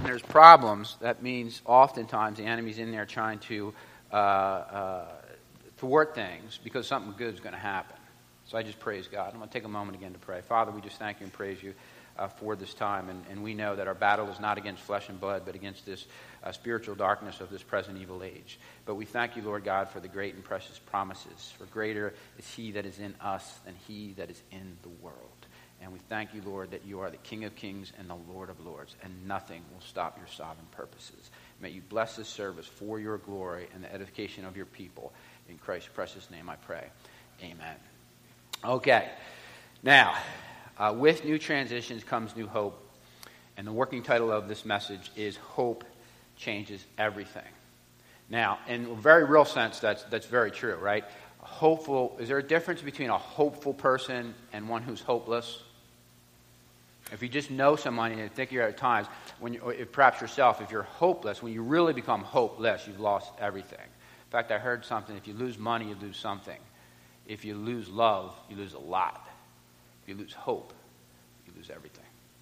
there's problems, that means oftentimes the enemy's in there trying to thwart things because something good is going to happen. So I just praise God. I'm going to take a moment again to pray. Father, we just thank you and praise you for this time. And we know that our battle is not against flesh and blood, but against this spiritual darkness of this present evil age. But we thank you, Lord God, for the great and precious promises. For greater is he that is in us than he that is in the world. And we thank you, Lord, that you are the King of kings and the Lord of lords, and nothing will stop your sovereign purposes. May you bless this service for your glory and the edification of your people. In Christ's precious name I pray. Amen. Okay. Now, with new transitions comes new hope. And the working title of this message is Hope Changes Everything. Now, in a very real sense, that's very true, right? Hopeful. Is there a difference between a hopeful person and one who's hopeless? If you just know somebody and think you're at times, if perhaps yourself, if you're hopeless, when you really become hopeless, you've lost everything. In fact, I heard something, if you lose money, you lose something. If you lose love, you lose a lot. If you lose hope, you lose everything.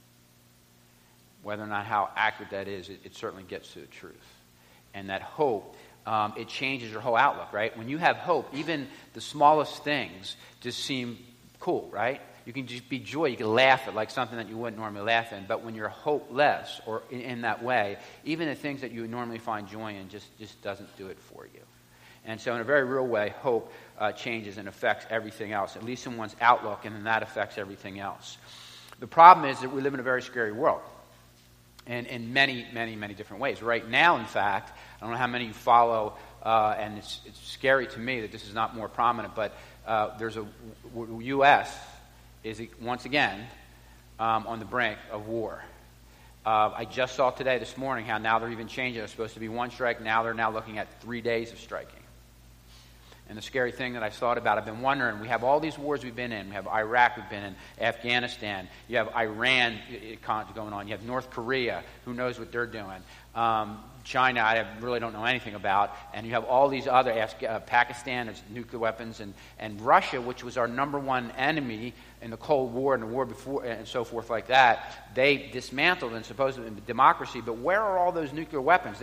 Whether or not how accurate that is, it certainly gets to the truth. And that hope, it changes your whole outlook, right? When you have hope, even the smallest things just seem cool, right? You can just be joy. You can laugh at like something that you wouldn't normally laugh in. But when you're hopeless or in that way, even the things that you would normally find joy in just doesn't do it for you. And so in a very real way, hope changes and affects everything else, at least in one's outlook, and then that affects everything else. The problem is that we live in a very scary world. And in many, many, many different ways. Right now, in fact, I don't know how many you follow, and it's scary to me that this is not more prominent, but there's U.S. is once again on the brink of war. I just saw today, this morning, how now they're even changing. It's supposed to be one strike. Now they're looking at 3 days of striking. And the scary thing that I thought about, I've been wondering, we have all these wars we've been in. We have Iraq, we've been in Afghanistan. You have Iran going on. You have North Korea. Who knows what they're doing? China, I really don't know anything about. And you have all these other, Pakistan, there's nuclear weapons. And Russia, which was our number one enemy in the Cold War and the war before and so forth like that, they dismantled and supposedly democracy. But where are all those nuclear weapons?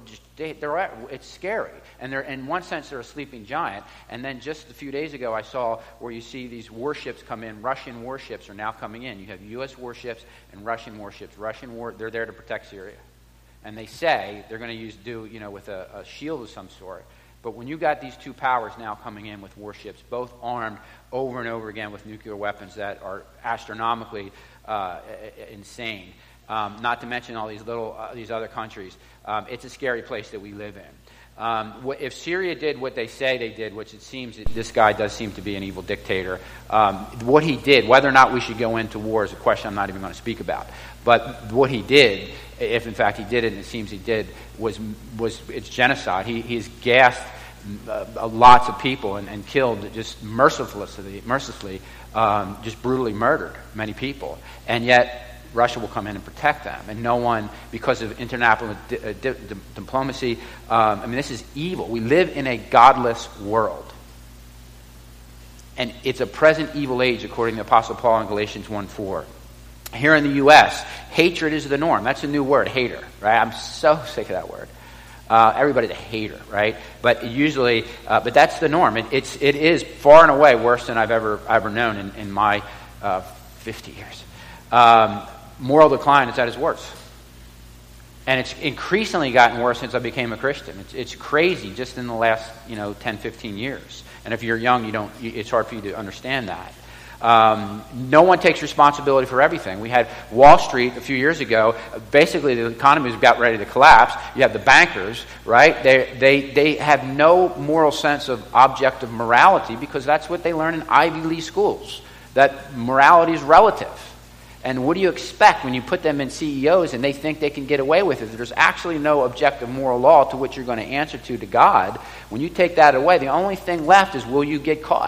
It's scary. And they're, in one sense, they're a sleeping giant. And then just a few days ago, I saw where you see these warships come in. Russian warships are now coming in. You have U.S. warships and Russian warships. They're there to protect Syria. And they say they're going to do with a shield of some sort. But when you got these two powers now coming in with warships, both armed over and over again with nuclear weapons that are astronomically insane, not to mention all these other countries, it's a scary place that we live in. If Syria did what they say they did, which it seems that this guy does seem to be an evil dictator, what he did, whether or not we should go into war is a question I'm not even going to speak about. But what he did, if in fact he did it, and it seems he did, was it's genocide. He's gassed lots of people and killed just mercilessly, just brutally murdered many people. And yet Russia will come in and protect them. And no one, because of international diplomacy, this is evil. We live in a godless world. And it's a present evil age, according to the Apostle Paul in Galatians 1:4. Here in the U.S., hatred is the norm. That's a new word, hater, right? I'm so sick of that word. Everybody's a hater, right? But usually, but that's the norm. It is far and away worse than I've ever known in my 50 years. Moral decline is at its worst. And it's increasingly gotten worse since I became a Christian. It's crazy just in the last 10, 15 years. And if you're young, it's hard for you to understand that. No one takes responsibility for everything. We had Wall Street a few years ago. Basically, the economy was about ready to collapse. You have the bankers, right? They have no moral sense of objective morality because that's what they learn in Ivy League schools, that morality is relative. And what do you expect when you put them in CEOs and they think they can get away with it? There's actually no objective moral law to which you're going to answer to God. When you take that away, the only thing left is will you get caught?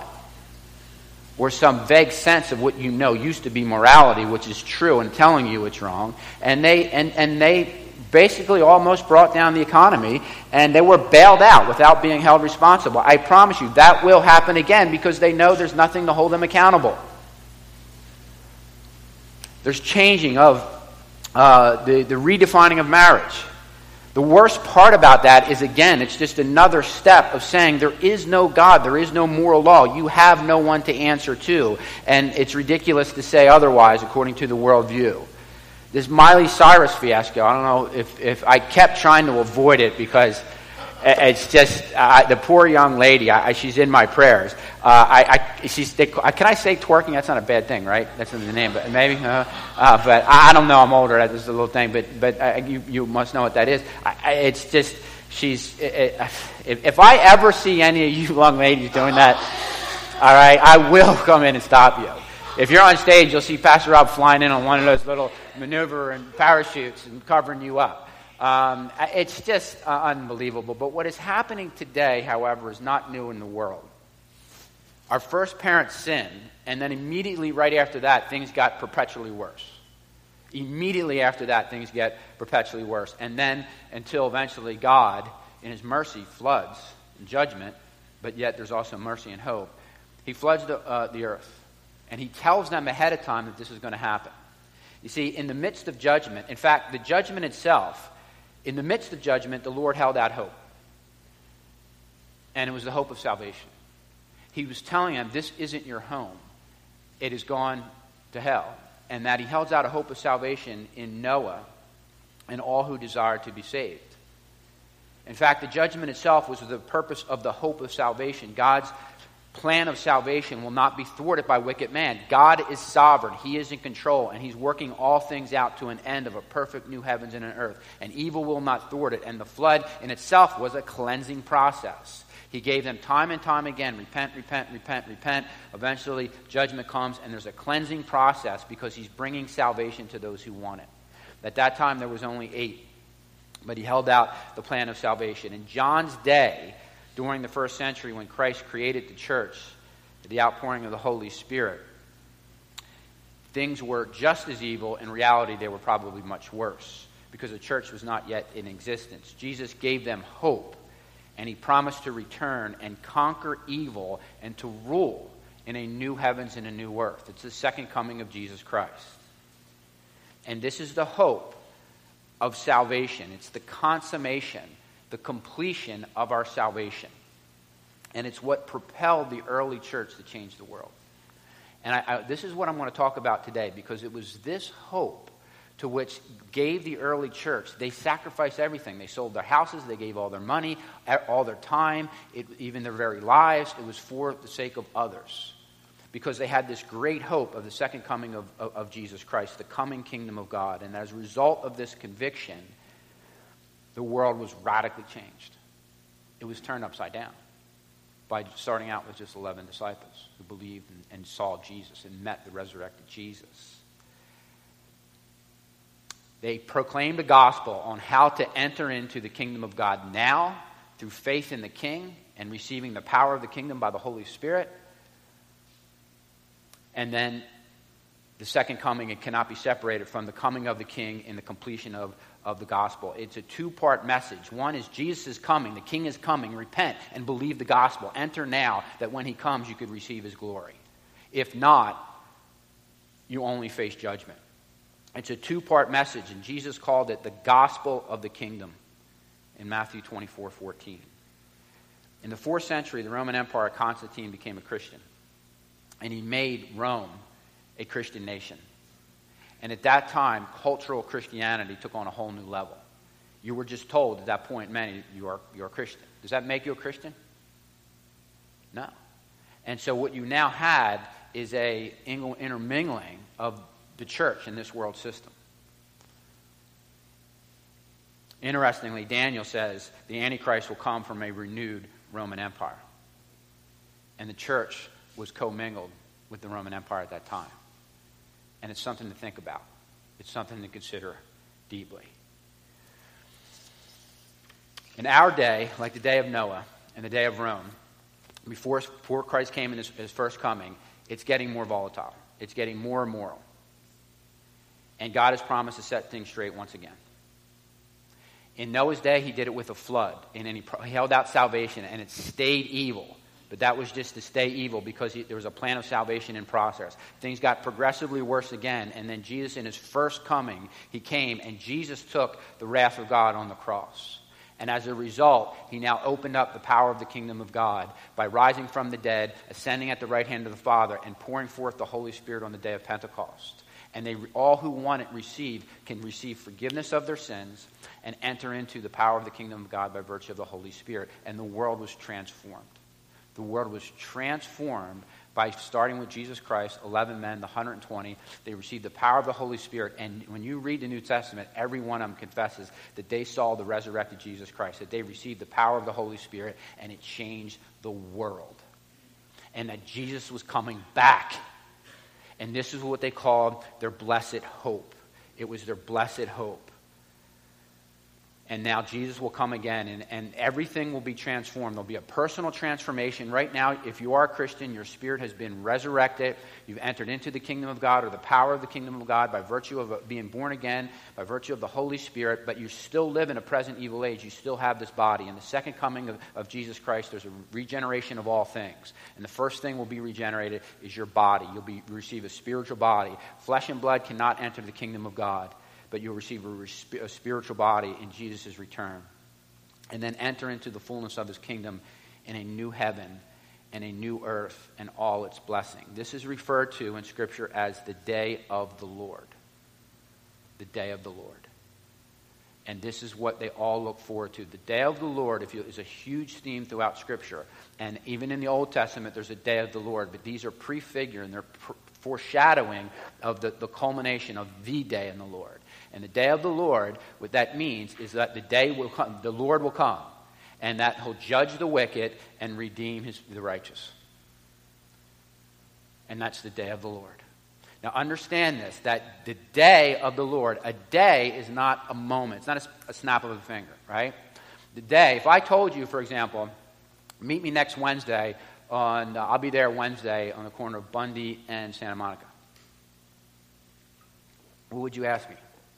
Or some vague sense of what used to be morality, which is true and telling you it's wrong. And they basically almost brought down the economy, and they were bailed out without being held responsible. I promise you that will happen again because they know there's nothing to hold them accountable. There's changing of the redefining of marriage. The worst part about that is, again, it's just another step of saying there is no God, there is no moral law, you have no one to answer to, and it's ridiculous to say otherwise according to the worldview. This Miley Cyrus fiasco, I don't know if I kept trying to avoid it because it's just, the poor young lady, she's in my prayers. Can I say twerking? That's not a bad thing, right? That's in the name, but maybe. But I don't know. I'm older. That's just a little thing. But you must know what that is. It's just if I ever see any of you young ladies doing that, all right, I will come in and stop you. If you're on stage, you'll see Pastor Rob flying in on one of those little maneuver and parachutes and covering you up. It's just unbelievable. But what is happening today, however, is not new in the world. Our first parents sinned, and then immediately right after that, things got perpetually worse. Immediately after that, things get perpetually worse. And then until eventually God, in his mercy, floods in judgment, but yet there's also mercy and hope. He floods the earth, and he tells them ahead of time that this is going to happen. You see, in the midst of judgment, in fact, the judgment itself, in the midst of judgment, the Lord held out hope. And it was the hope of salvation. He was telling them, this isn't your home. It has gone to hell. And that he held out a hope of salvation in Noah and all who desired to be saved. In fact, the judgment itself was the purpose of the hope of salvation. God's plan of salvation will not be thwarted by wicked man. God is sovereign. He is in control, and he's working all things out to an end of a perfect new heavens and an earth. And evil will not thwart it. And the flood in itself was a cleansing process. He gave them time and time again, repent, repent, repent, repent. Eventually, judgment comes, and there's a cleansing process because he's bringing salvation to those who want it. At that time, there was only 8, but he held out the plan of salvation. In John's day, during the first century, when Christ created the church, the outpouring of the Holy Spirit, things were just as evil. In reality, they were probably much worse because the church was not yet in existence. Jesus gave them hope, and he promised to return and conquer evil and to rule in a new heavens and a new earth. It's the second coming of Jesus Christ. And this is the hope of salvation. It's the consummation, the completion of our salvation. And it's what propelled the early church to change the world. And this is what I'm going to talk about today, because it was this hope to which gave the early church. They sacrificed everything. They sold their houses. They gave all their money, all their time, even their very lives. It was for the sake of others, because they had this great hope of the second coming of Jesus Christ, the coming kingdom of God. And as a result of this conviction, the world was radically changed. It was turned upside down by starting out with just 11 disciples who believed and saw Jesus and met the resurrected Jesus. They proclaimed the gospel on how to enter into the kingdom of God now through faith in the King and receiving the power of the kingdom by the Holy Spirit. And then the second coming, it cannot be separated from the coming of the King in the completion of the gospel. It's a 2-part message. One is Jesus is coming, the King is coming, repent and believe the gospel. Enter now, that when he comes you could receive his glory. If not, you only face judgment. It's a 2-part message, and Jesus called it the gospel of the kingdom in Matthew 24:14. In the 4th century, the Roman Empire, Constantine became a Christian, and he made Rome a Christian nation. And at that time, cultural Christianity took on a whole new level. You were just told at that point, man, you're a Christian. Does that make you a Christian? No. And so what you now had is a intermingling of the church in this world system. Interestingly, Daniel says the Antichrist will come from a renewed Roman Empire. And the church was commingled with the Roman Empire at that time. And it's something to think about. It's something to consider deeply. In our day, like the day of Noah and the day of Rome, before Christ came in his first coming, it's getting more volatile. It's getting more immoral. And God has promised to set things straight once again. In Noah's day, he did it with a flood. And he held out salvation, and it stayed evil But that was just to stay evil because there was a plan of salvation in process. Things got progressively worse again. And then Jesus, in his first coming, he came and Jesus took the wrath of God on the cross. And as a result, he now opened up the power of the kingdom of God by rising from the dead, ascending at the right hand of the Father, and pouring forth the Holy Spirit on the day of Pentecost. And all who want it can receive forgiveness of their sins and enter into the power of the kingdom of God by virtue of the Holy Spirit. And the world was transformed. The world was transformed by starting with Jesus Christ, 11 men, the 120. They received the power of the Holy Spirit. And when you read the New Testament, every one of them confesses that they saw the resurrected Jesus Christ, that they received the power of the Holy Spirit, and it changed the world. And that Jesus was coming back. And this is what they called their blessed hope. It was their blessed hope. And now Jesus will come again, and everything will be transformed. There'll be a personal transformation. Right now, if you are a Christian, your spirit has been resurrected. You've entered into the kingdom of God or the power of the kingdom of God by virtue of being born again, by virtue of the Holy Spirit, but you still live in a present evil age. You still have this body. In the second coming of Jesus Christ, there's a regeneration of all things. And the first thing will be regenerated is your body. You'll receive a spiritual body. Flesh and blood cannot enter the kingdom of God, but you'll receive a spiritual body in Jesus' return. And then enter into the fullness of his kingdom in a new heaven and a new earth and all its blessing. This is referred to in Scripture as the day of the Lord. The day of the Lord. And this is what they all look forward to. The day of the Lord is a huge theme throughout Scripture. And even in the Old Testament, there's a day of the Lord. But these are prefigure and they're foreshadowing of the culmination of the day in the Lord. And the day of the Lord, what that means is that the day will come, the Lord will come, and that he'll judge the wicked and redeem the righteous. And that's the day of the Lord. Now understand this, that the day of the Lord, a day is not a moment. It's not a snap of a finger, right? The day, if I told you, for example, meet me next Wednesday, I'll be there Wednesday on the corner of Bundy and Santa Monica. What would you ask me?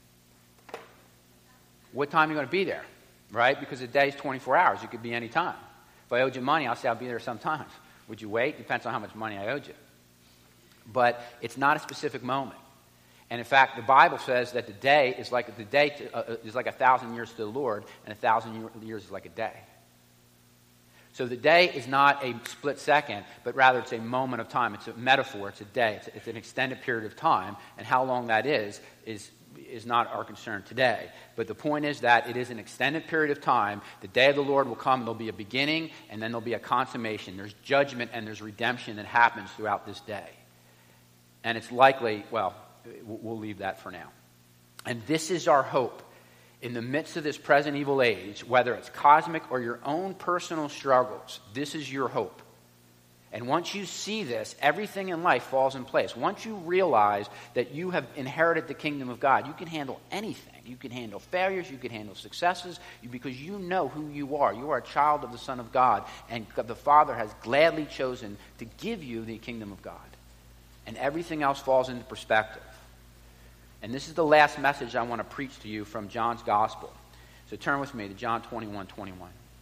What time are you going to be there? Right? Because the day is 24 hours. It could be any time. If I owed you money, I'll say I'll be there sometime. Would you wait? Depends on how much money I owed you. But it's not a specific moment. And in fact, the Bible says that the day is like 1,000 years to the Lord, and 1,000 years is like a day. So the day is not a split second, but rather it's a moment of time. It's a metaphor. It's a day. It's an extended period of time. And how long that is not our concern today. But the point is that it is an extended period of time. The day of the Lord will come. There'll be a beginning, and then there'll be a consummation. There's judgment and there's redemption that happens throughout this day. And it's likely, well, we'll leave that for now. And this is our hope. In the midst of this present evil age, whether it's cosmic or your own personal struggles, this is your hope. And once you see this, everything in life falls in place. Once you realize that you have inherited the kingdom of God, you can handle anything. You can handle failures, you can handle successes, because you know who you are. You are a child of the Son of God, and the Father has gladly chosen to give you the kingdom of God. And everything else falls into perspective. And this is the last message I want to preach to you from John's Gospel. So turn with me to John 21:21.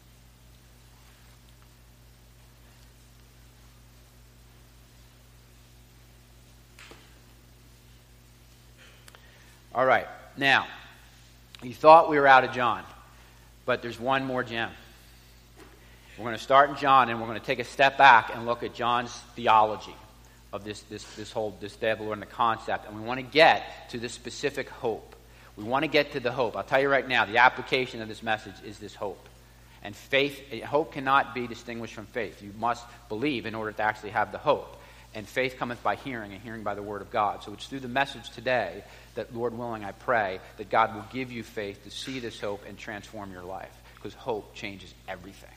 All right. Now, you thought we were out of John, but there's one more gem. We're going to start in John, and we're going to take a step back and look at John's theology of this day of the Lord and the concept. And we want to get to this specific hope. We want to get to the hope. I'll tell you right now, the application of this message is this hope. And hope cannot be distinguished from faith. You must believe in order to actually have the hope. And faith cometh by hearing, and hearing by the word of God. So it's through the message today that, Lord willing, I pray that God will give you faith to see this hope and transform your life. Because hope changes everything.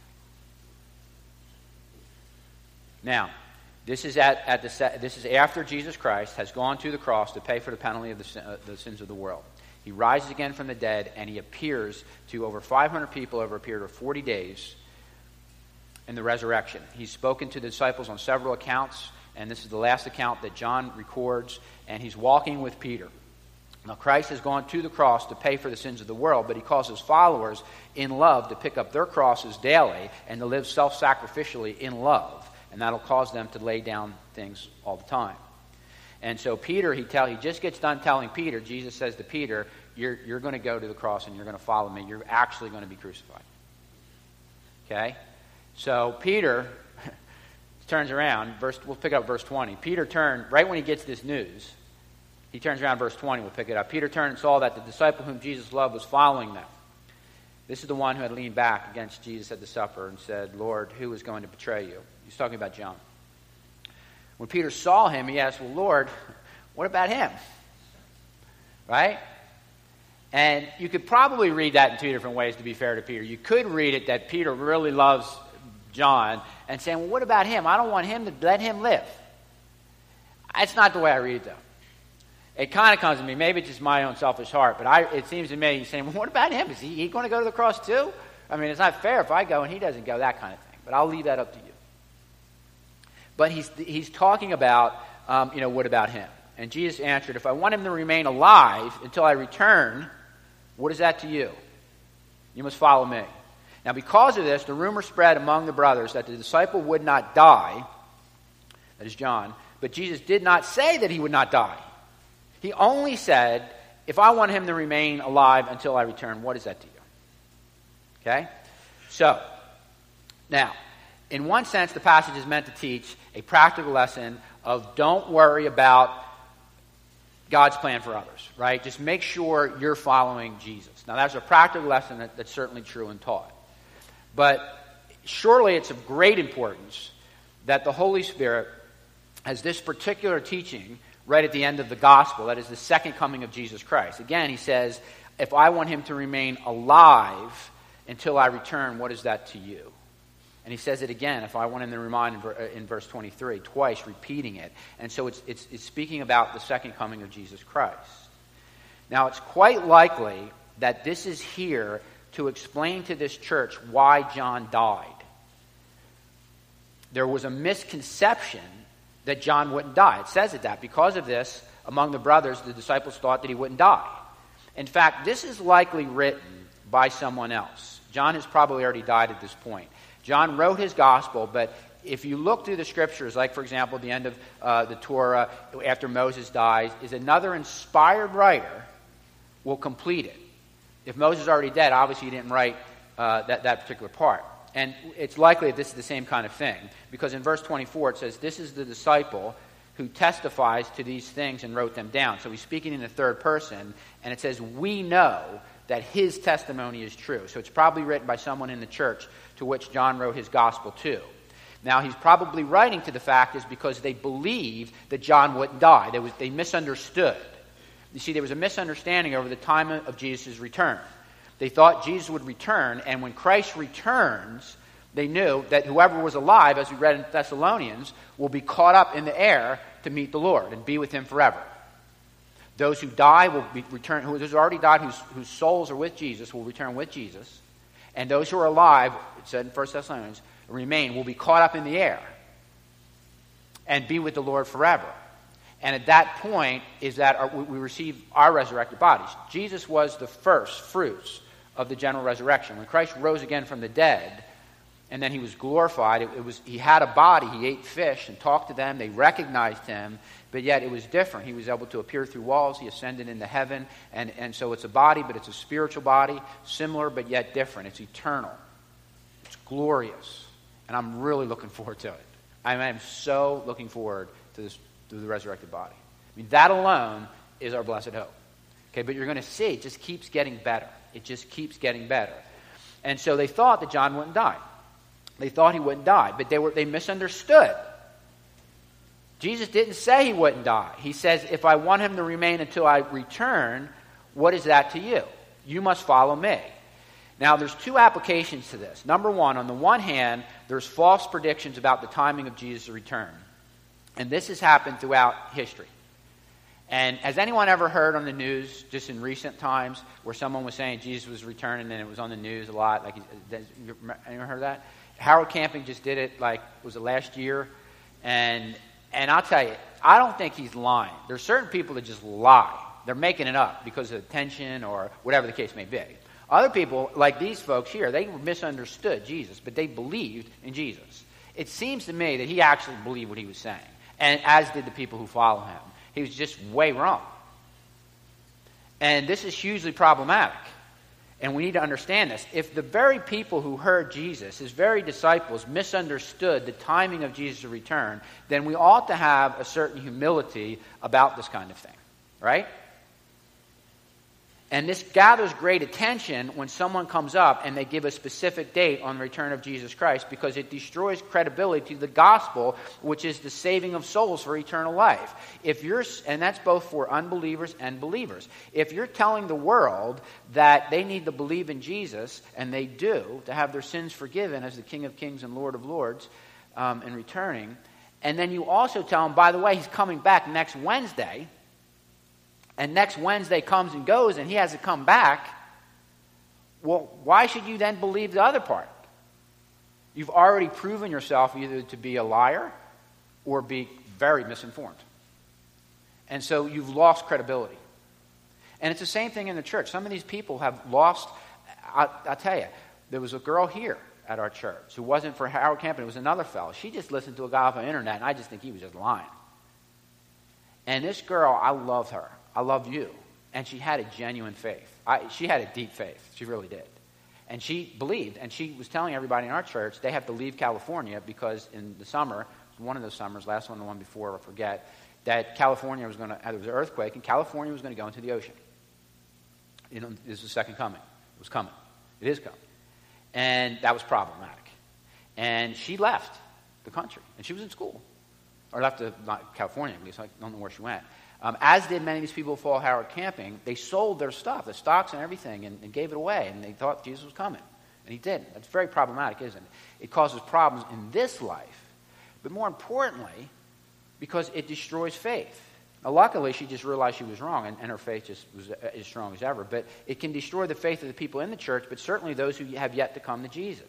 Now, this is after Jesus Christ has gone to the cross to pay for the penalty of the sins of the world. He rises again from the dead, and he appears to over 500 people over a period of 40 days in the resurrection. He's spoken to the disciples on several accounts, and this is the last account that John records, and he's walking with Peter. Now, Christ has gone to the cross to pay for the sins of the world, but he calls his followers in love to pick up their crosses daily and to live self-sacrificially in love. And that'll cause them to lay down things all the time. And so Peter, he just gets done telling Peter, Jesus says to Peter, you're going to go to the cross and you're going to follow me. You're actually going to be crucified. Okay? So Peter turns around. We'll pick up verse 20. Peter turned, right when he gets this news, he turns around, verse 20, we'll pick it up. Peter turned and saw that the disciple whom Jesus loved was following them. This is the one who had leaned back against Jesus at the supper and said, Lord, who is going to betray you? He's talking about John. When Peter saw him, he asked, well, Lord, what about him? Right? And you could probably read that in two different ways, to be fair to Peter. You could read it that Peter really loves John and saying, well, what about him? I don't want him to let him live. That's not the way I read it, though. It kind of comes to me, maybe it's just my own selfish heart, but it seems to me he's saying, well, what about him? Is he going to go to the cross too? I mean, it's not fair if I go and he doesn't go, that kind of thing. But I'll leave that up to you. But he's talking about, what about him? And Jesus answered, if I want him to remain alive until I return, what is that to you? You must follow me. Now, because of this, the rumor spread among the brothers that the disciple would not die, that is John, but Jesus did not say that he would not die. He only said, if I want him to remain alive until I return, what is that to you? Okay? So, now, in one sense, the passage is meant to teach a practical lesson of don't worry about God's plan for others, right? Just make sure you're following Jesus. Now, that's a practical lesson that's certainly true and taught. But surely it's of great importance that the Holy Spirit has this particular teaching right at the end of the gospel, that is the second coming of Jesus Christ. Again, he says, if I want him to remain alive until I return, what is that to you? And he says it again, if I want him to remind in verse 23, twice repeating it. And so it's speaking about the second coming of Jesus Christ. Now, it's quite likely that this is here to explain to this church why John died. There was a misconception that John wouldn't die. It says that because of this, among the brothers, the disciples thought that he wouldn't die. In fact, this is likely written by someone else. John has probably already died at this point. John wrote his gospel, but if you look through the scriptures, like, for example, the end of the Torah, after Moses dies, is another inspired writer will complete it. If Moses is already dead, obviously he didn't write that particular part. And it's likely that this is the same kind of thing, because in verse 24 it says, this is the disciple who testifies to these things and wrote them down. So he's speaking in the third person, and it says, we know that his testimony is true. So it's probably written by someone in the church to which John wrote his gospel to. Now, he's probably writing to the fact is because they believed that John wouldn't die. They misunderstood. You see, there was a misunderstanding over the time of Jesus' return. They thought Jesus would return, and when Christ returns, they knew that whoever was alive, as we read in Thessalonians, will be caught up in the air to meet the Lord and be with him forever. Those who die will be return. Those who already died, whose souls are with Jesus, will return with Jesus. And those who are alive, it said in 1 Thessalonians, remain, will be caught up in the air and be with the Lord forever. And at that point is that we receive our resurrected bodies. Jesus was the first fruits of the general resurrection. When Christ rose again from the dead, and then he was glorified, he had a body. He ate fish and talked to them. They recognized him, but yet it was different. He was able to appear through walls. He ascended into heaven, and so it's a body, but it's a spiritual body, similar but yet different. It's eternal. It's glorious, and I'm really looking forward to it. I am so looking forward to this, to the resurrected body. I mean, that alone is our blessed hope. Okay, but you're going to see it just keeps getting better. It just keeps getting better. And so they thought that John wouldn't die. They thought he wouldn't die, but they misunderstood. Jesus didn't say he wouldn't die. He says, if I want him to remain until I return, what is that to you? You must follow me. Now, there's two applications to this. Number one, on the one hand, there's false predictions about the timing of Jesus' return. And this has happened throughout history. And has anyone ever heard on the news, just in recent times, where someone was saying Jesus was returning and it was on the news a lot? Like, anyone heard that? Harold Camping just did it, was it last year? And I'll tell you, I don't think he's lying. There's certain people that just lie. They're making it up because of tension or whatever the case may be. Other people, like these folks here, they misunderstood Jesus, but they believed in Jesus. It seems to me that he actually believed what he was saying, and as did the people who follow him. He was just way wrong. And this is hugely problematic. And we need to understand this. If the very people who heard Jesus, his very disciples, misunderstood the timing of Jesus' return, then we ought to have a certain humility about this kind of thing. Right? And this gathers great attention when someone comes up and they give a specific date on the return of Jesus Christ, because it destroys credibility to the gospel, which is the saving of souls for eternal life. And that's both for unbelievers and believers. If you're telling the world that they need to believe in Jesus, and they do, to have their sins forgiven as the King of Kings and Lord of Lords and returning, and then you also tell them, by the way, he's coming back next Wednesday, and next Wednesday comes and goes, and he hasn't come back, well, why should you then believe the other part? You've already proven yourself either to be a liar or be very misinformed. And so you've lost credibility. And it's the same thing in the church. Some of these people have lost, I'll tell you, there was a girl here at our church who wasn't for Howard Camp, and it was another fellow. She just listened to a guy off the internet, and I just think he was just lying. And this girl, I love her. I love you. And she had a genuine faith. She had a deep faith. She really did. And she believed. And she was telling everybody in our church they have to leave California because in the summer, one of those summers, last one, the one before, I forget, that California was going to, there was an earthquake, and California was going to go into the ocean. You know, this is the second coming. It was coming. It is coming. And that was problematic. And she left the country. And she was in school. Or left not California, at least. I don't know where she went. As did many of these people who follow Howard Camping. They sold their stuff, the stocks and everything, and gave it away. And they thought Jesus was coming. And he didn't. That's very problematic, isn't it? It causes problems in this life. But more importantly, because it destroys faith. Now, luckily, she just realized she was wrong, and her faith just was as strong as ever. But it can destroy the faith of the people in the church, but certainly those who have yet to come to Jesus.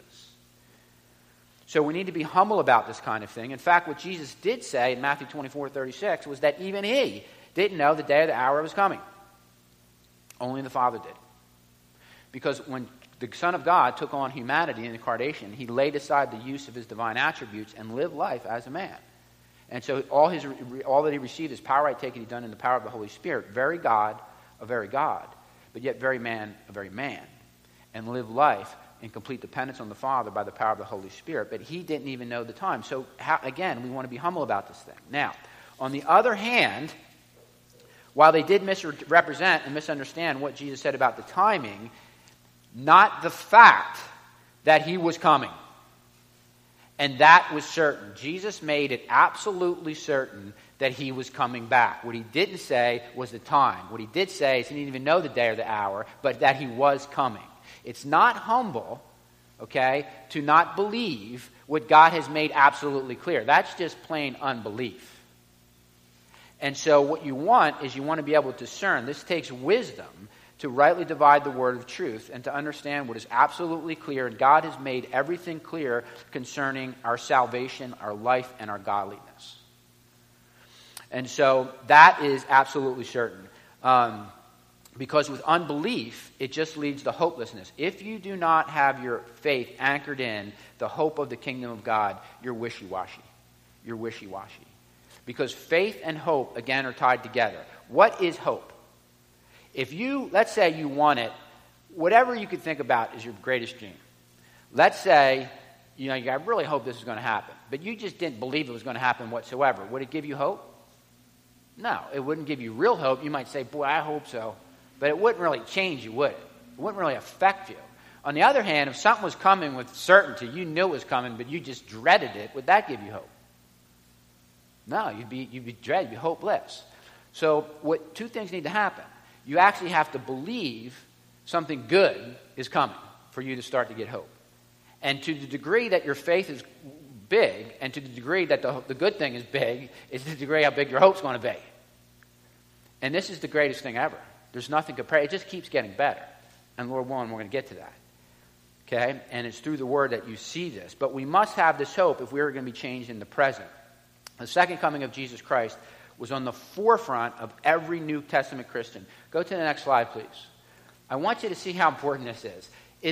So we need to be humble about this kind of thing. In fact, what Jesus did say in Matthew 24:36 was that even he didn't know the day or the hour was coming. Only the Father did. Because when the Son of God took on humanity in the incarnation, he laid aside the use of his divine attributes and lived life as a man. And so all that he received, his power I take it he done in the power of the Holy Spirit. Very God, a very God, but yet very man, a very man. And lived life in complete dependence on the Father by the power of the Holy Spirit. But he didn't even know the time. So again, we want to be humble about this thing. Now, on the other hand, while they did misrepresent and misunderstand what Jesus said about the timing, not the fact that he was coming. And that was certain. Jesus made it absolutely certain that he was coming back. What he didn't say was the time. What he did say is he didn't even know the day or the hour, but that he was coming. It's not humble, okay, to not believe what God has made absolutely clear. That's just plain unbelief. And so what you want is you want to be able to discern. This takes wisdom to rightly divide the word of truth and to understand what is absolutely clear. And God has made everything clear concerning our salvation, our life, and our godliness. And so that is absolutely certain. Because with unbelief, it just leads to hopelessness. If you do not have your faith anchored in the hope of the kingdom of God, you're wishy-washy. You're wishy-washy. Because faith and hope, again, are tied together. What is hope? If you, let's say you want it, whatever you could think about is your greatest dream. Let's say, I really hope this is going to happen, but you just didn't believe it was going to happen whatsoever. Would it give you hope? No, it wouldn't give you real hope. You might say, boy, I hope so. But it wouldn't really change you, would it? It wouldn't really affect you. On the other hand, if something was coming with certainty, you knew it was coming, but you just dreaded it, would that give you hope? No, you'd be dread, you'd be hopeless. So two things need to happen. You actually have to believe something good is coming for you to start to get hope. And to the degree that your faith is big, and to the degree that the good thing is big, is the degree how big your hope's going to be. And this is the greatest thing ever. There's nothing compared. It just keeps getting better. And Lord willing, we're going to get to that. Okay? And it's through the Word that you see this. But we must have this hope if we are going to be changed in the present. The second coming of Jesus Christ was on the forefront of every New Testament Christian. Go to the next slide, please. I want you to see how important this is.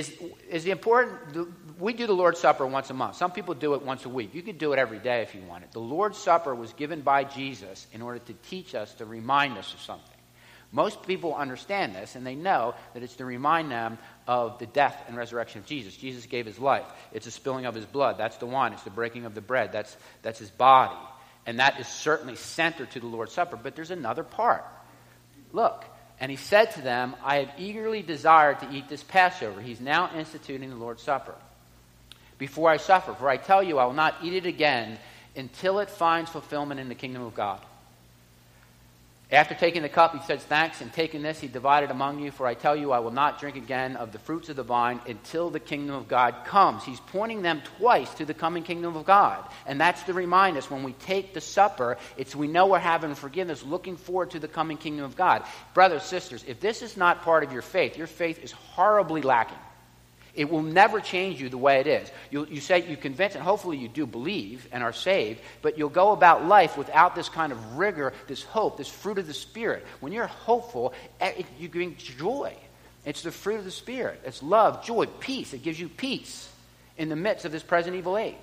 We do the Lord's Supper once a month. Some people do it once a week. You could do it every day if you wanted. The Lord's Supper was given by Jesus in order to teach us, to remind us of something. Most people understand this, and they know that it's to remind them of the death and resurrection of Jesus. Jesus gave his life. It's a spilling of his blood. That's the wine. It's the breaking of the bread. That's his body. And that is certainly centered to the Lord's Supper. But there's another part. Look. And he said to them, I have eagerly desired to eat this Passover. He's now instituting the Lord's Supper. Before I suffer, for I tell you, I will not eat it again until it finds fulfillment in the kingdom of God. After taking the cup, he says, thanks, and taking this, he divided among you, for I tell you, I will not drink again of the fruits of the vine until the kingdom of God comes. He's pointing them twice to the coming kingdom of God. And that's to remind us when we take the supper, we know we're having forgiveness, looking forward to the coming kingdom of God. Brothers, sisters, if this is not part of your faith is horribly lacking. It will never change you the way it is. You say you convince, and hopefully you do believe and are saved, but you'll go about life without this kind of rigor, this hope, this fruit of the Spirit. When you're hopeful, you bring joy. It's the fruit of the Spirit. It's love, joy, peace. It gives you peace in the midst of this present evil age.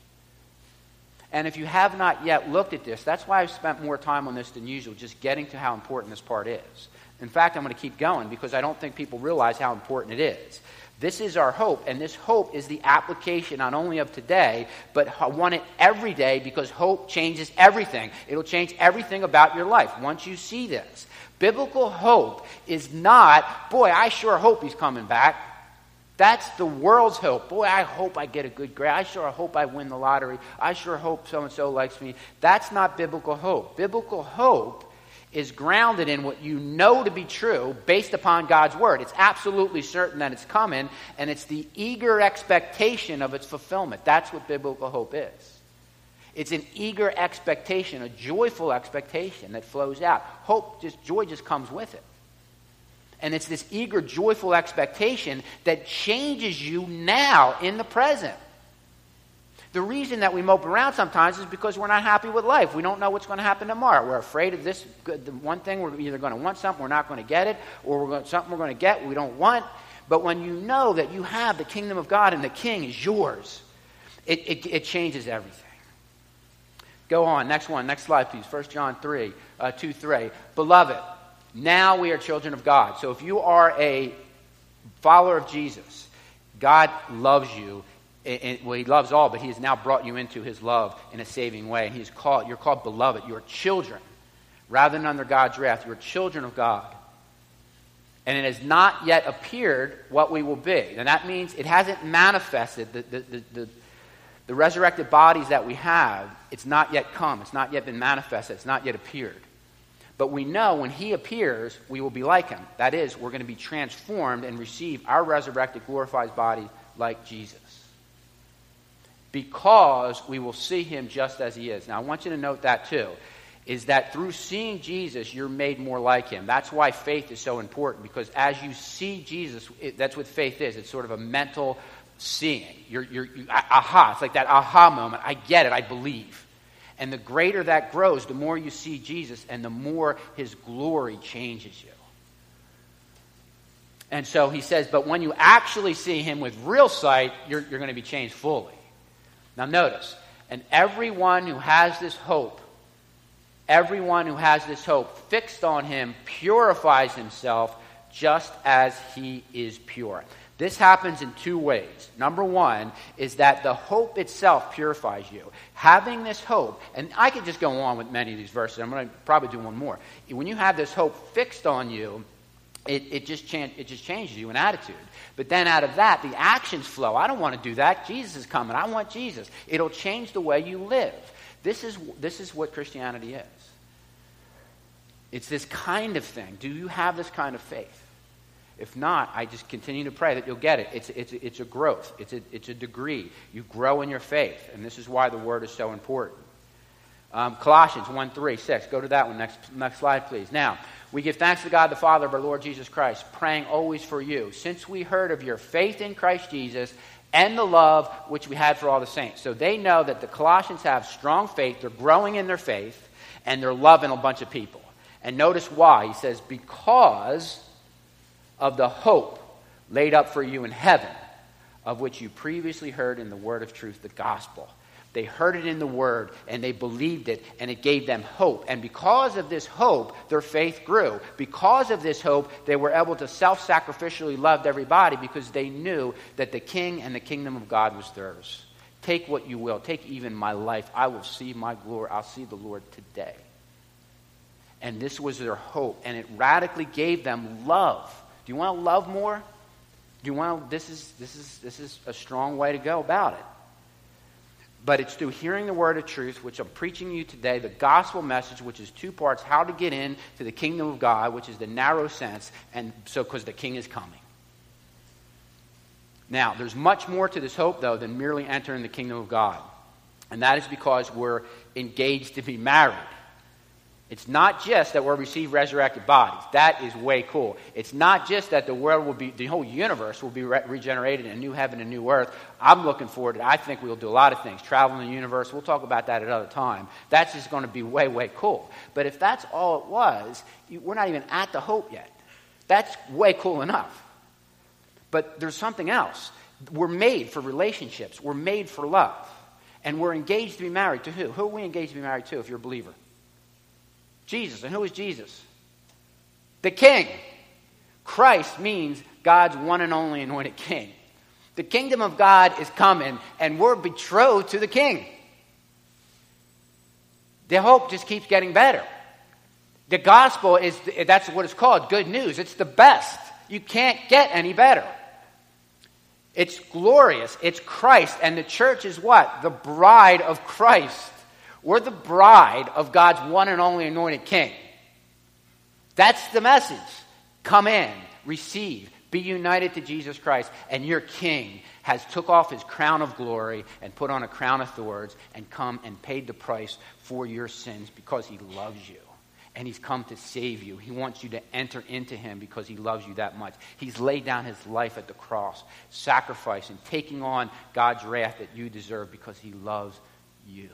And if you have not yet looked at this, that's why I've spent more time on this than usual, just getting to how important this part is. In fact, I'm going to keep going because I don't think people realize how important it is. This is our hope, and this hope is the application not only of today, but I want it every day because hope changes everything. It'll change everything about your life once you see this. Biblical hope is not, boy, I sure hope he's coming back. That's the world's hope. Boy, I hope I get a good grade. I sure hope I win the lottery. I sure hope so-and-so likes me. That's not biblical hope. Biblical hope is grounded in what you know to be true based upon God's word. It's absolutely certain that it's coming, and it's the eager expectation of its fulfillment. That's what biblical hope is. It's an eager expectation, a joyful expectation that flows out. Joy just comes with it. And it's this eager, joyful expectation that changes you now in the present. The reason that we mope around sometimes is because we're not happy with life. We don't know what's going to happen tomorrow. We're afraid of this. The one thing, we're either going to want something, we're not going to get it, or something we're going to get we don't want. But when you know that you have the kingdom of God and the king is yours, it changes everything. Go on, next slide, please. 1 John 2:3. Beloved, now we are children of God. So if you are a follower of Jesus, God loves you. He loves all, but he has now brought you into his love in a saving way. And you're called beloved. You're children. Rather than under God's wrath, you're children of God. And it has not yet appeared what we will be. And that means it hasn't manifested. The resurrected bodies that we have, it's not yet come. It's not yet been manifested. It's not yet appeared. But we know when he appears, we will be like him. That is, we're going to be transformed and receive our resurrected, glorified body like Jesus. Because we will see him just as he is. Now, I want you to note that too, is that through seeing Jesus, you're made more like him. That's why faith is so important, because as you see Jesus, that's what faith is. It's sort of a mental seeing. Aha. It's like that aha moment. I get it. I believe. And the greater that grows, the more you see Jesus and the more his glory changes you. And so he says, but when you actually see him with real sight, you're going to be changed fully. Now notice, and everyone who has this hope fixed on him purifies himself just as he is pure. This happens in two ways. Number one is that the hope itself purifies you. Having this hope, and I could just go on with many of these verses. I'm going to probably do one more. When you have this hope fixed on you, it just changes you in attitude. But then out of that, the actions flow. I don't want to do that. Jesus is coming. I want Jesus. It'll change the way you live. This is what Christianity is. It's this kind of thing. Do you have this kind of faith? If not, I just continue to pray that you'll get it. It's a growth. It's a degree. You grow in your faith, and this is why the word is so important. Colossians 1:3-6. Go to that one. Next slide, please. Now, we give thanks to God the Father of our Lord Jesus Christ, praying always for you, since we heard of your faith in Christ Jesus and the love which we had for all the saints. So they know that the Colossians have strong faith. They're growing in their faith. and they're loving a bunch of people. And notice why. He says, because of the hope laid up for you in heaven, of which you previously heard in the word of truth, the gospel. They heard it in the word, and they believed it, and it gave them hope. And because of this hope, their faith grew. Because of this hope, they were able to self-sacrificially love everybody because they knew that the king and the kingdom of God was theirs. Take what you will. Take even my life. I will see my glory. I'll see the Lord today. And this was their hope, and it radically gave them love. Do you want to love more? Do you want to? This is a strong way to go about it. But it's through hearing the word of truth, which I'm preaching you today, the gospel message, which is two parts: how to get into the kingdom of God, which is the narrow sense, and so because the king is coming. Now, there's much more to this hope, though, than merely entering the kingdom of God, and that is because we're engaged to be married. It's not just that we'll receive resurrected bodies. That is way cool. It's not just that the world will be, the whole universe will be regenerated in a new heaven and new earth. I'm looking forward to it. I think we'll do a lot of things. Travel in the universe. We'll talk about that at another time. That's just going to be way, way cool. But if that's all it was, we're not even at the hope yet. That's way cool enough. But there's something else. We're made for relationships. We're made for love. And we're engaged to be married to who? Who are we engaged to be married to if you're a believer? Jesus. And who is Jesus? The King. Christ means God's one and only anointed King. The kingdom of God is coming, and we're betrothed to the King. The hope just keeps getting better. The gospel is, that's what it's called, good news. It's the best. You can't get any better. It's glorious. It's Christ. And the church is what? The bride of Christ. We're the bride of God's one and only anointed King. That's the message. Come in, receive, be united to Jesus Christ, and your King has took off his crown of glory and put on a crown of thorns and come and paid the price for your sins because he loves you. And he's come to save you. He wants you to enter into him because he loves you that much. He's laid down his life at the cross, sacrificing, taking on God's wrath that you deserve because he loves you.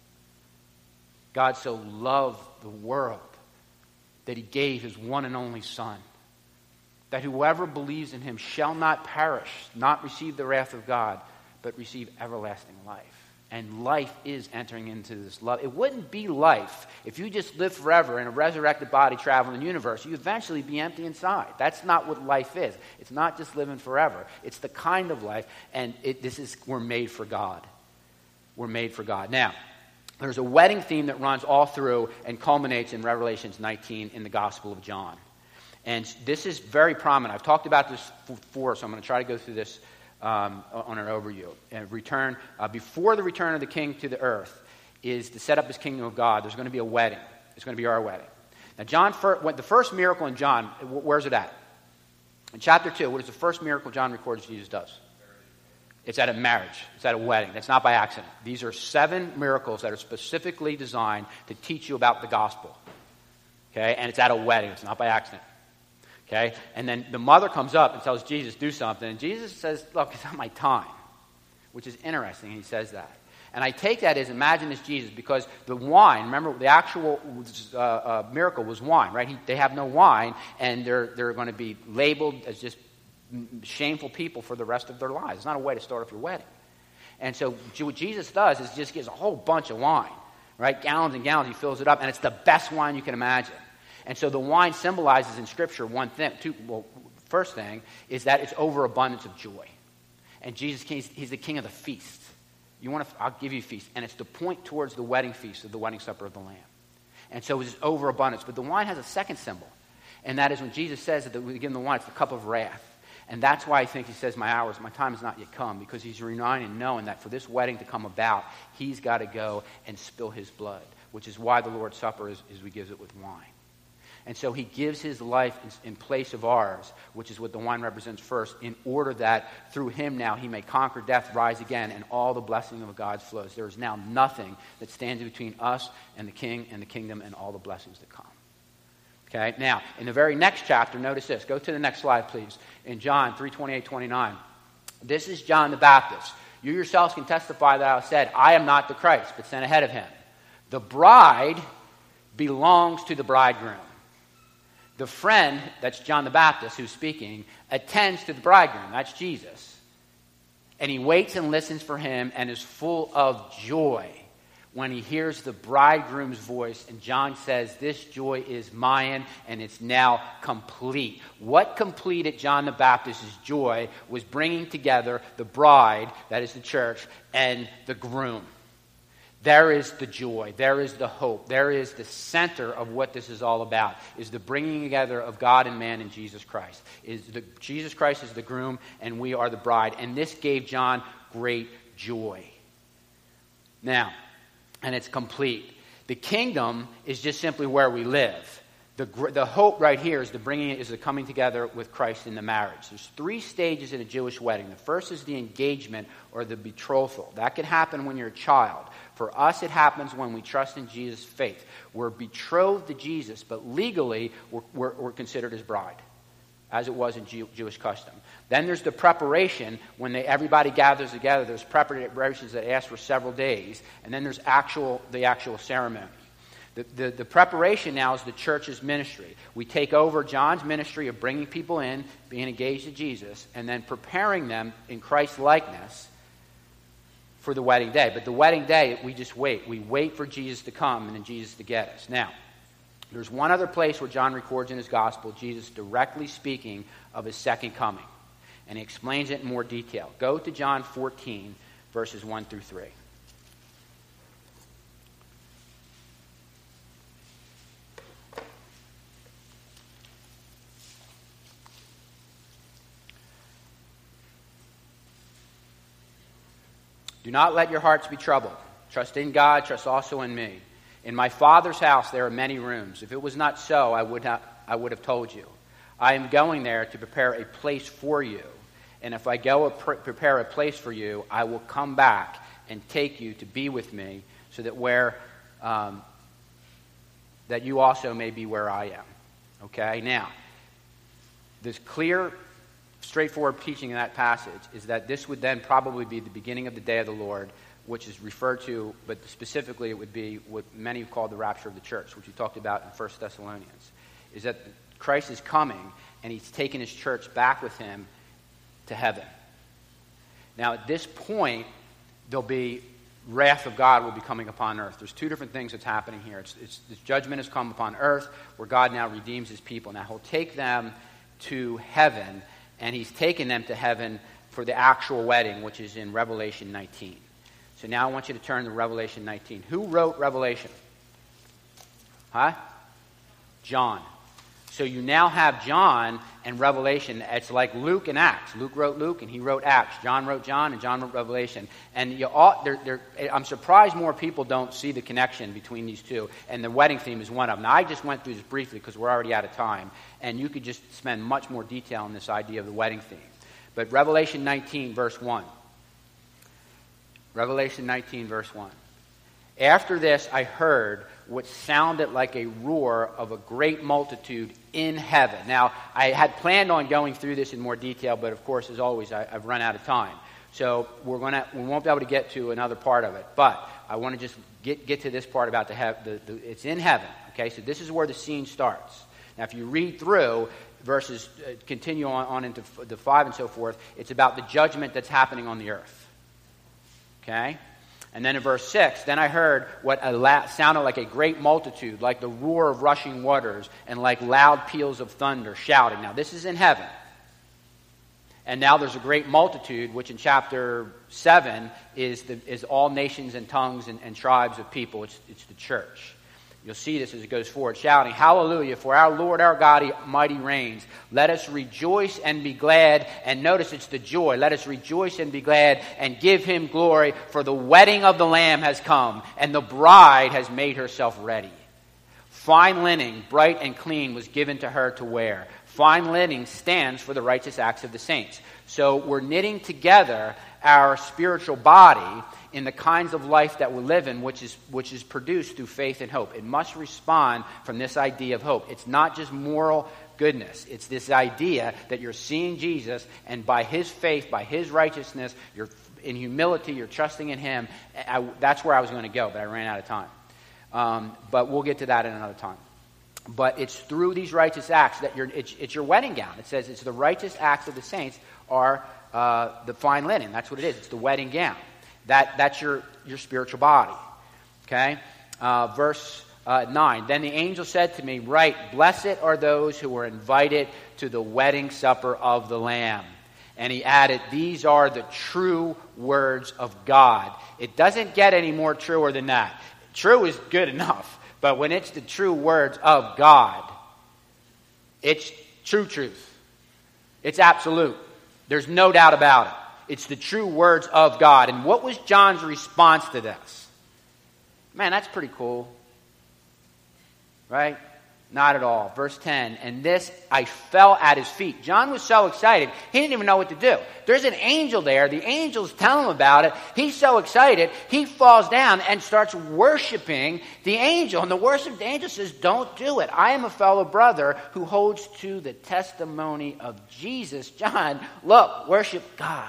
God so loved the world that he gave his one and only Son, that whoever believes in him shall not perish, not receive the wrath of God, but receive everlasting life. And life is entering into this love. It wouldn't be life if you just lived forever in a resurrected body traveling the universe. You'd eventually be empty inside. That's not what life is. It's not just living forever. It's the kind of life, and we're made for God. We're made for God. Now, there's a wedding theme that runs all through and culminates in Revelation 19 in the Gospel of John. And this is very prominent. I've talked about this before, so I'm going to try to go through this on an overview. Before the return of the King to the earth is to set up his kingdom of God. There's going to be a wedding. It's going to be our wedding. Now, the first miracle in John, where's it at? In chapter 2, what is the first miracle John records Jesus does? It's at a marriage. It's at a wedding. That's not by accident. These are 7 miracles that are specifically designed to teach you about the gospel. Okay? And it's at a wedding. It's not by accident. Okay? And then the mother comes up and tells Jesus, do something. And Jesus says, look, it's not my time. Which is interesting. He says that. And I take that as, imagine this Jesus, because the wine, remember, the actual miracle was wine, right? They have no wine, and they're going to be labeled as just shameful people for the rest of their lives. It's not a way to start off your wedding. And so what Jesus does is just gives a whole bunch of wine, right? Gallons and gallons. He fills it up, and it's the best wine you can imagine. And so the wine symbolizes in Scripture one thing. First thing is that it's overabundance of joy. And Jesus, he's the king of the feast. I'll give you a feast. And it's to point towards the wedding feast of the wedding supper of the Lamb. And so it's overabundance. But the wine has a second symbol. And that is when Jesus says that we give him the wine, it's the cup of wrath. And that's why I think he says, my time has not yet come, because he's reminding and knowing that for this wedding to come about, he's got to go and spill his blood, which is why the Lord's Supper is we gives it with wine. And so he gives his life in place of ours, which is what the wine represents first, in order that through him now he may conquer death, rise again, and all the blessing of God flows. There is now nothing that stands between us and the King and the kingdom and all the blessings that come. Okay, now, in the very next chapter, notice this. Go to the next slide, please. In John 3:28-29. This is John the Baptist. You yourselves can testify that I said, I am not the Christ, but sent ahead of him. The bride belongs to the bridegroom. The friend, that's John the Baptist who's speaking, attends to the bridegroom. That's Jesus. And he waits and listens for him and is full of joy when he hears the bridegroom's voice. And John says, this joy is mine, and it's now complete. What completed John the Baptist's joy was bringing together the bride, that is the church, and the groom. There is the joy. There is the hope. There is the center of what this is all about, is the bringing together of God and man in Jesus Christ. Jesus Christ is the groom, and we are the bride. And this gave John great joy. Now, and it's complete. The kingdom is just simply where we live. The hope right here is the coming together with Christ in the marriage. There's 3 stages in a Jewish wedding. The first is the engagement or the betrothal. That can happen when you're a child. For us, it happens when we trust in Jesus' faith. We're betrothed to Jesus, but legally, we're considered his bride, as it was in Jewish custom. Then there's the preparation when everybody gathers together. There's preparations that last for several days, and then there's the actual ceremony. The preparation now is the church's ministry. We take over John's ministry of bringing people in, being engaged to Jesus, and then preparing them in Christ's likeness for the wedding day. But the wedding day, we just wait. We wait for Jesus to come and then Jesus to get us. Now, there's one other place where John records in his gospel Jesus directly speaking of his second coming. And he explains it in more detail. Go to John 14, verses 1 through 3. Do not let your hearts be troubled. Trust in God, trust also in me. In my Father's house there are many rooms. If it was not so, I would have told you. I am going there to prepare a place for you. And if I go prepare a place for you, I will come back and take you to be with me, so that that you also may be where I am. Okay? Now, this clear, straightforward teaching in that passage is that this would then probably be the beginning of the day of the Lord, which is referred to, but specifically it would be what many have called the rapture of the church, which we talked about in 1 Thessalonians, is that Christ is coming and he's taking his church back with him to heaven. Now at this point, there'll be wrath of God will be coming upon earth. There's 2 different things that's happening here. This judgment has come upon earth, where God now redeems his people. Now he'll take them to heaven, and he's taken them to heaven for the actual wedding, which is in Revelation 19. So now I want you to turn to Revelation 19. Who wrote Revelation? John. So you now have John and Revelation. It's like Luke and Acts. Luke wrote Luke, and he wrote Acts. John wrote John, and John wrote Revelation. And I'm surprised more people don't see the connection between these two, and the wedding theme is one of them. Now, I just went through this briefly because we're already out of time, and you could just spend much more detail on this idea of the wedding theme. But Revelation 19, verse 1. Revelation 19, verse 1. After this, I heard what sounded like a roar of a great multitude in heaven. Now, I had planned on going through this in more detail, but of course, as always, I've run out of time. So we won't be able to get to another part of it. But I want to just get to this part about it's in heaven. Okay, so this is where the scene starts. Now, if you read through verses, continue on into the 5 and so forth, it's about the judgment that's happening on the earth. Okay? And then in verse 6, then I heard what sounded like a great multitude, like the roar of rushing waters, and like loud peals of thunder, shouting. Now, this is in heaven. And now there's a great multitude, which in chapter 7 is all nations and tongues and tribes of people. It's the church. You'll see this as it goes forward, shouting, Hallelujah, for our Lord our God mighty reigns. Let us rejoice and be glad. And notice it's the joy. Let us rejoice and be glad and give him glory, for the wedding of the Lamb has come, and the bride has made herself ready. Fine linen, bright and clean, was given to her to wear. Fine linen stands for the righteous acts of the saints. So we're knitting together our spiritual body in the kinds of life that we live in, which is produced through faith and hope. It must respond from this idea of hope. It's not just moral goodness. It's this idea that you're seeing Jesus, and by his faith, by his righteousness, you're in humility, you're trusting in him. That's where I was going to go, but I ran out of time. But we'll get to that in another time. But it's through these righteous acts that it's your wedding gown. It says it's the righteous acts of the saints are the fine linen. That's what it is. It's the wedding gown. That's your spiritual body. Okay? Verse 9. Then the angel said to me, "Write, blessed are those who were invited to the wedding supper of the Lamb." And he added, "These are the true words of God." It doesn't get any more truer than that. True is good enough. But when it's the true words of God, it's true truth. It's absolute. There's no doubt about it. It's the true words of God. And what was John's response to this? Man, that's pretty cool. Right? Not at all. Verse 10, and this I fell at his feet. John was so excited, he didn't even know what to do. There's an angel there. The angel's telling him about it. He's so excited, he falls down and starts worshiping the angel. And the worship of the angel says, "Don't do it. I am a fellow brother who holds to the testimony of Jesus." John, look, worship God.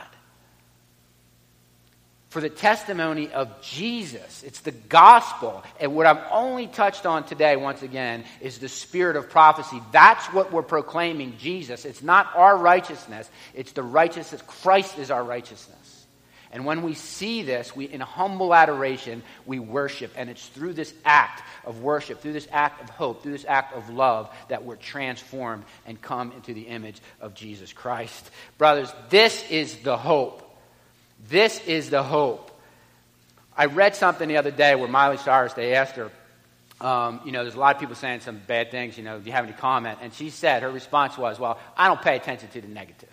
For the testimony of Jesus. It's the gospel. And what I've only touched on today, once again, is the spirit of prophecy. That's what we're proclaiming, Jesus. It's not our righteousness. It's the righteousness. Christ is our righteousness. And when we see this, in humble adoration, we worship. And it's through this act of worship, through this act of hope, through this act of love, that we're transformed and come into the image of Jesus Christ. Brothers, this is the hope. This is the hope. I read something the other day where Miley Cyrus, they asked her, there's a lot of people saying some bad things, do you have any comment? And she said, her response was, well, I don't pay attention to the negative.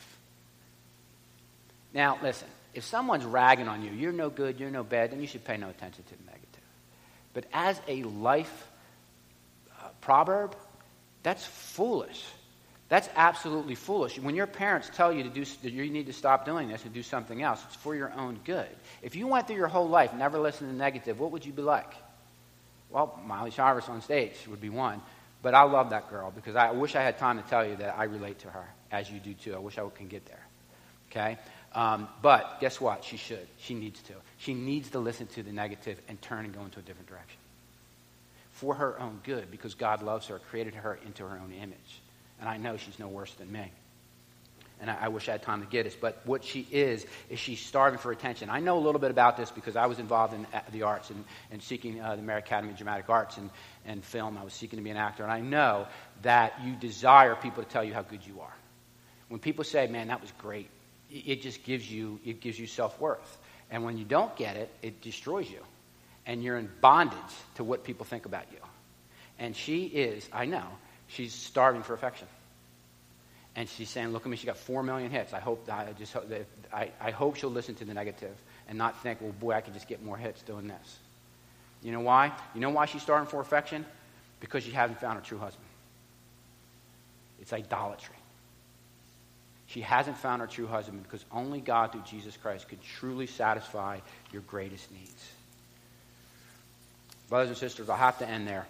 Now, listen, if someone's ragging on you, you're no good, you're no bad, then you should pay no attention to the negative. But as a life proverb, that's foolish. That's absolutely foolish. When your parents tell you that you need to stop doing this and do something else, it's for your own good. If you went through your whole life never listening to negative, what would you be like? Well, Miley Cyrus on stage would be one. But I love that girl because I wish I had time to tell you that I relate to her, as you do too. I wish I can get there. Okay? But guess what? She should. She needs to. She needs to listen to the negative and turn and go into a different direction. For her own good, because God loves her, created her into her own image. And I know she's no worse than me. And I wish I had time to get this. But what she is she's starving for attention. I know a little bit about this because I was involved in the arts and seeking the American Academy of Dramatic Arts and film. I was seeking to be an actor. And I know that you desire people to tell you how good you are. When people say, man, that was great, it just gives you self-worth. And when you don't get it, it destroys you. And you're in bondage to what people think about you. And she is, I know, she's starving for affection. And she's saying, look at me, she got 4 million hits. I hope she'll listen to the negative and not think, well, boy, I could just get more hits doing this. You know why? You know why she's starving for affection? Because she hasn't found her true husband. It's idolatry. She hasn't found her true husband because only God through Jesus Christ could truly satisfy your greatest needs. Brothers and sisters, I'll have to end there.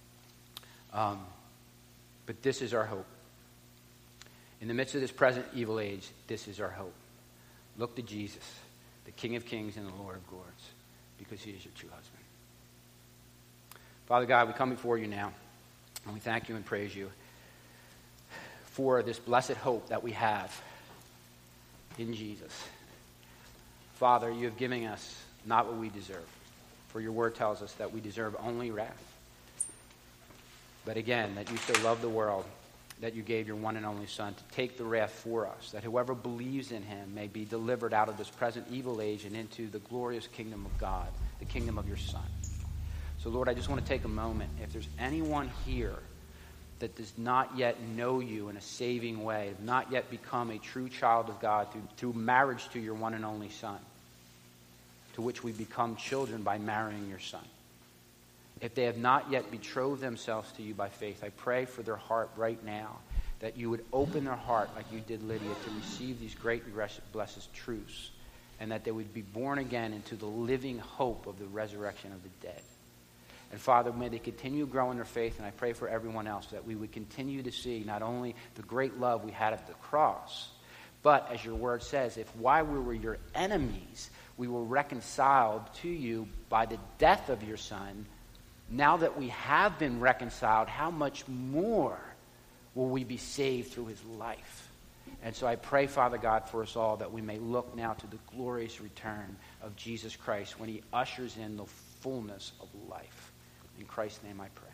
But this is our hope. In the midst of this present evil age, this is our hope. Look to Jesus, the King of Kings and the Lord of Lords, because he is your true husband. Father God, we come before you now, and we thank you and praise you for this blessed hope that we have in Jesus. Father, you have given us not what we deserve, for your word tells us that we deserve only wrath. But again, that you so loved the world that you gave your one and only Son to take the wrath for us, that whoever believes in him may be delivered out of this present evil age and into the glorious kingdom of God, the kingdom of your Son. So, Lord, I just want to take a moment. If there's anyone here that does not yet know you in a saving way, have not yet become a true child of God through marriage to your one and only Son, to which we become children by marrying your Son. If they have not yet betrothed themselves to you by faith, I pray for their heart right now, that you would open their heart like you did Lydia to receive these great blessed truths, and that they would be born again into the living hope of the resurrection of the dead. And Father, may they continue growing their faith, and I pray for everyone else that we would continue to see not only the great love we had at the cross, but as your word says, if while we were your enemies, we were reconciled to you by the death of your Son, Now that we have been reconciled, how much more will we be saved through his life? And so I pray, Father God, for us all that we may look now to the glorious return of Jesus Christ when he ushers in the fullness of life. In Christ's name I pray.